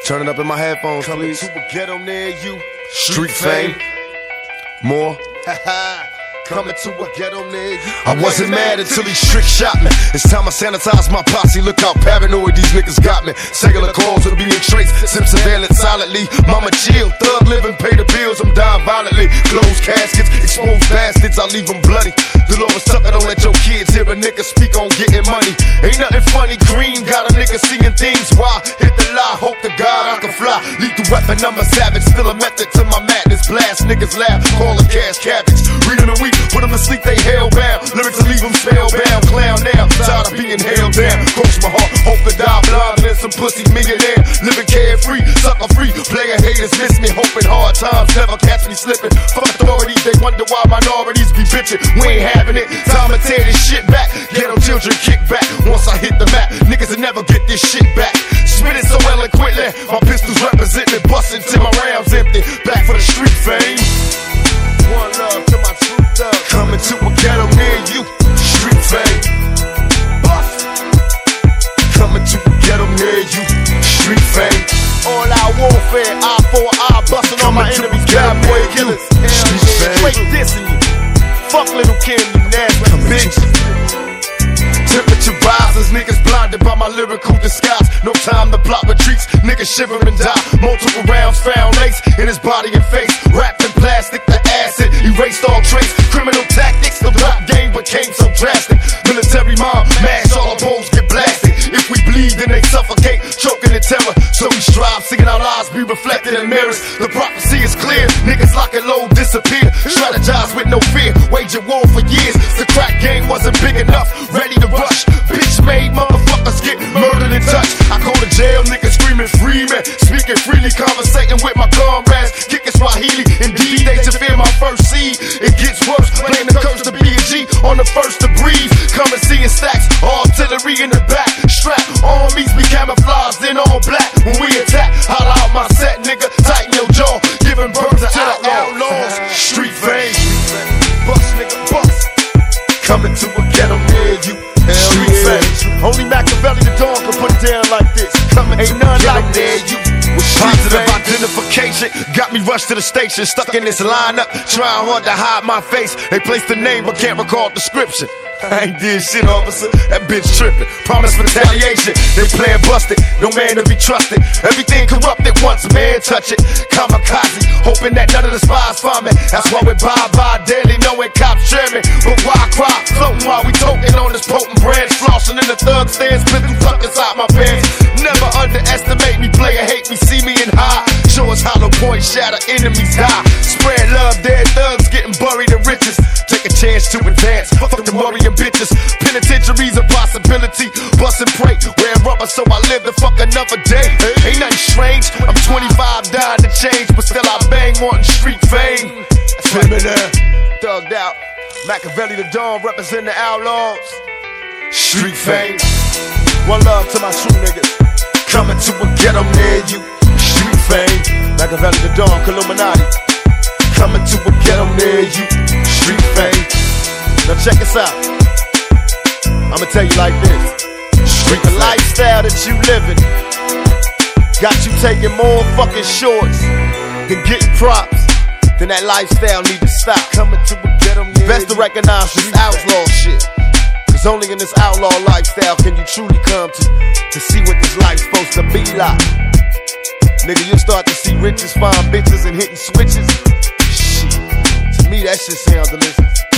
Turn it up in my headphones, Coming please. to a ghetto near you. Street fame. More. Coming to a ghetto near you. I wasn't mad until these tricks shot me. It's time I sanitize my posse. Look how paranoid these niggas got me. Cellular calls are being traced. Sim surveillance silently. Mama chill, thug living, pay the bills. I'm dying violently. Closed caskets, exposed bastards. I leave them bloody. Dolores Tucker, don't let your kids hear a nigga speak on getting money. Ain't nothing funny. Green got a nigga seeing things. Why? Hit the lie, hope to God I can fly. Lethal weapon, I'm a savage. Still a method to my madness. Blast niggas laugh, call a cash cabbage. Read of the week. Put them to sleep, they hellbound. Lyrics to leave them spellbound. Clown now, tired of being held down. Cross my heart, hope to die blind. And some pussy millionaire. Living carefree, sucker free. Player haters miss me, hoping hard times never catch me slipping. Fuck authorities, they wonder why minorities be bitching. We ain't having it, time to tear this shit back. Ghetto children kick back. Once I hit the map, niggas will never get this shit back. Spit it so eloquently, my pistols representing, busting till my rounds empty. Back for the street fame. One love to my true thug. Coming to a ghetto near you, street fame. Bust. Coming to a ghetto near you, street fame. All out warfare, eye for eye, busting all my Coming to enemies. a ghetto Bad boy near you, killers. street fame. Straight dissing you. Fuck Little Kim, you nasty bitch. Temperature rises, niggas blinded by my lyrical disguise. No time to plot retreats, niggas shiver and die. Multiple rounds found lace in his body and face. Wrapped in plastic, the acid erased all trace. Criminal tactics, the rap game became so drastic. Military mob, mass, all opposed get blasted. If we bleed, then they suffocate, choking in terror. So we strive, seeing our lives be reflected in mirrors. The prophecy is clear, niggas lock and low disappear. Strategize with no fear, wage a war for years. The crack game wasn't big enough, ready to rush. Bitch made motherfuckers get murdered in touch. I go to jail, niggas screaming free man. Speaking freely, conversating with my comrades. Kicking Swahili, indeed they should fear my first seed. It gets worse, blame the curse to be a G on the first to breathe. Come and see in stacks, artillery in the back. Strap, armies be camouflaged in all black. When we attack, holla out my set, nigga. Tighten your jaw, giving birth to outlaws. Street fame, Bust, nigga, bust. coming to a ghetto near you. Street fame. Only Machiavelli the Dawn can put it down like this. Ain't none like near this. you. Positive identification got me rushed to the station. Stuck in this lineup, trying hard to hide my face. They placed the name but can't recall description. I ain't did shit, officer. That bitch tripping. Promise retaliation. They playing busted. No man to be trusted. Everything corrupted once, man, touch it. Kamikaze, hoping that none of the spies find me. That's why we bye daily, knowing cops cheer me. But why cry? Floating while we toting on this potent branch. Flossing in the thug stands, pistol tucked inside my pants. Never underestimate me, player hate me, see me in high. Show us hollow points shatter, enemies die. Spread love, dead thugs getting buried in riches. Take a chance to advance, fuck them worrying bitches. Penitentiary's a possibility, bustin' prey. Wearing rubber so I live to fuck another day. Ain't nothing strange, I'm 25 dying to change, but still I bang wanting street fame. Feminine, Thugged out. Machiavelli the Dawn represent the outlaws. street fame. One love to my true niggas. Coming to a ghetto near you, street fame. Machiavelli the Dawn, Illuminati. Coming to a ghetto near you, street fame. Now check us out. I'ma tell you like this. Street The fame. lifestyle that you living got you taking more fucking shorts than getting props. Then that lifestyle need to stop. Coming to a ghetto near Best to recognize this outlaw shit. Cause only in this outlaw lifestyle can you truly come to see what this life's supposed to be like. Nigga, you'll start to see riches, fine bitches, and hitting switches. Shit. To me, that shit sounds delicious.